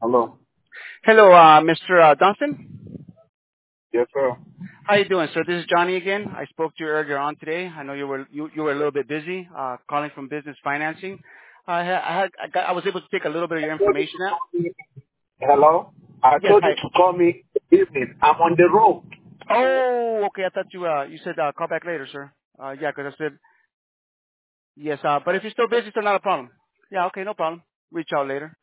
Hello. Hello, Mr. Dunstan. Yes, sir. How you doing, sir? This is Johnny again. I spoke to you earlier on today. I know you were a little bit busy, calling from business financing. I was able to take a little bit of your information out. Hello. I Yes, told you hi. to call me evening. I'm on the road. Oh, okay. I thought you said call back later, sir. Yeah, 'cause I said yes. But if you're still busy, it's not a problem. Yeah, okay, no problem. Reach out later.